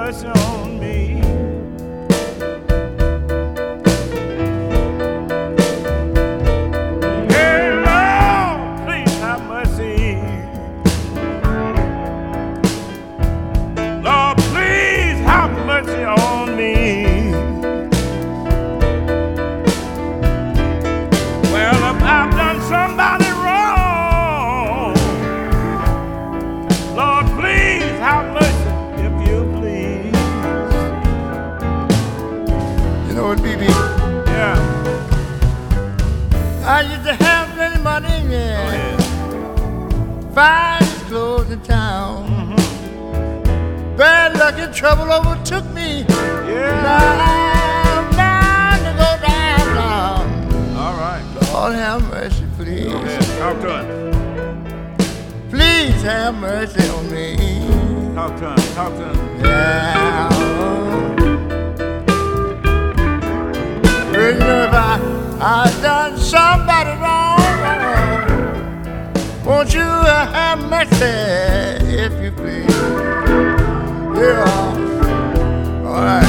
mercy on me. Hey, Lord, please have mercy. Lord, please have mercy on me. Well, if I've done somebody wrong, Lord, please have mercy, if you please. You know what, BB? Yeah. I used to have plenty money, yeah. Oh, yeah. Finest clothes in town. Bad luck and trouble overtook me. Yeah. Now I'm bound to go down. All right. Lord have mercy, please. Go ahead. Talk to him. Please have mercy on me. Talk to him. Talk to him. Yeah. Well, you know, if I done somebody wrong, won't you have mercy, if you please? Yeah. All right.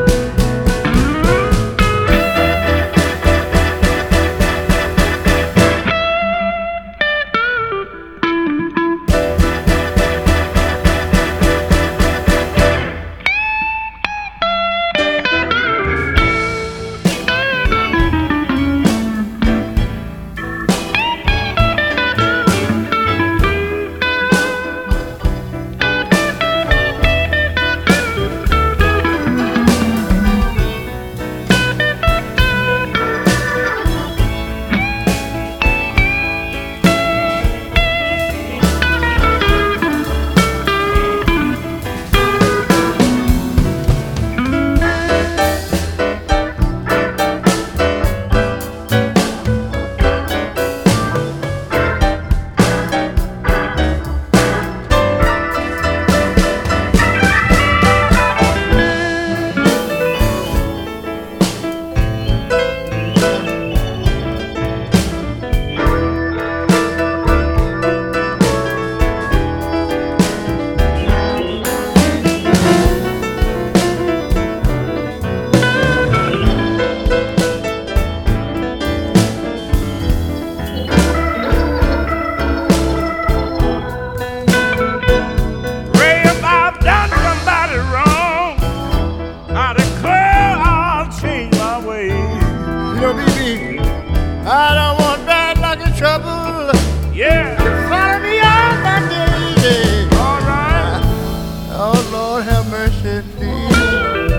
I don't want bad luck and trouble. Yeah. To follow me all my days. All right. Oh, Lord, have mercy, please.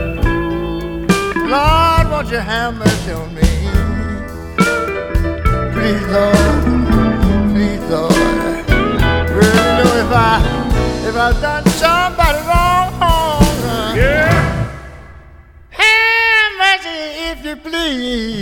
Lord, won't you have mercy on me? Please, Lord. Please, Lord. Well, you know, if I've done somebody wrong, Yeah. have mercy if you please.